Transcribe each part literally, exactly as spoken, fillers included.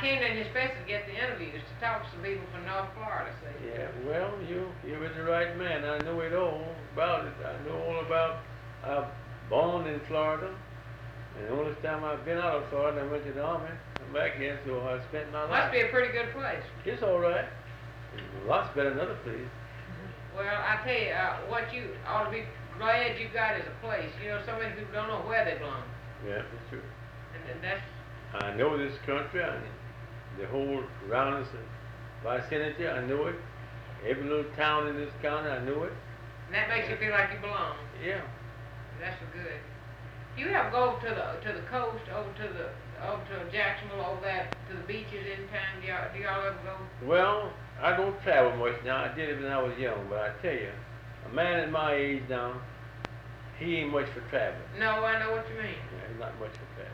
came down here especially to get the interviews, to talk to some people from North Florida, see. Yeah, well, you, you're with the right man. I know it all about it. I know all about, I born in Florida, and the only time I've been out of Florida, I went to the army. I'm back here, so I spent my life. Must be a pretty good place. It's all right. Lots better than other places. Well, I tell you, uh, what you ought to be glad you got is a place. You know, so many people don't know where they belong. Yeah, it's true. And, and that's, I know this country, I, the whole around us vicinity, I know it. Every little town in this county, I know it. and that makes you feel like you belong. Yeah. That's so good. You ever go to the to the coast, over to the over to Jacksonville, over there to the beaches anytime? Do y'all, do y'all ever go? Well, I don't travel much now. I did it when I was young, but I tell you, a man at my age now, he ain't much for traveling. No, I know what you mean. Yeah, he's not much for traveling.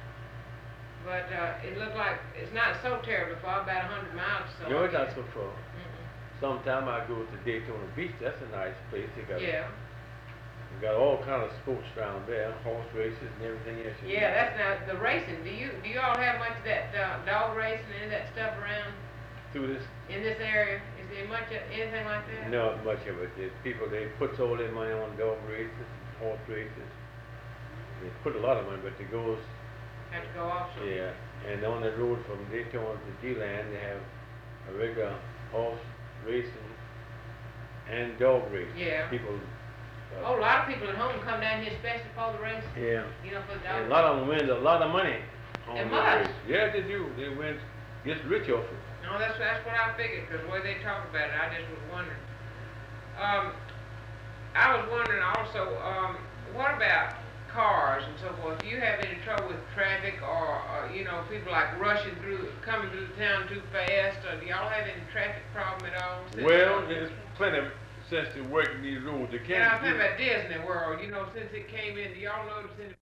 But uh, it looked like it's not so terribly far, about a hundred miles or so. No, I it's not guess. so far. Mm-mm. Sometime I go to Daytona Beach. That's a nice place. They got, Yeah. they got all kind of sports down there, horse races and everything else. Yeah, that's not the racing. Do you do you all have much of that uh, dog racing and that stuff around Through this, in this area? Is there much of anything like that? not much of it. There's people, they put all their money on dog races, horse races. They put a lot of money, but it goes, Have to go off some. yeah. And on the road from Daytona to G-Land, they have a regular horse racing and dog racing. Yeah. People. uh, Oh, a lot of people at home come down here especially for the race. Yeah. You know, for the dog. And a lot of them win a lot of money on They those must. races. Yeah, they do. They win, get rich off it. No, that's that's what I figured, because the way they talk about it, I just was wondering. Um, I was wondering also, um, what about cars and so forth? Do you have any trouble with traffic, or, or you know, people like rushing through, coming through the town too fast, or do y'all have any traffic problem at all? since- Well, there's plenty of sense to working these roads. They And can't. I'm talking about Disney World, you know, since it came in, do y'all notice any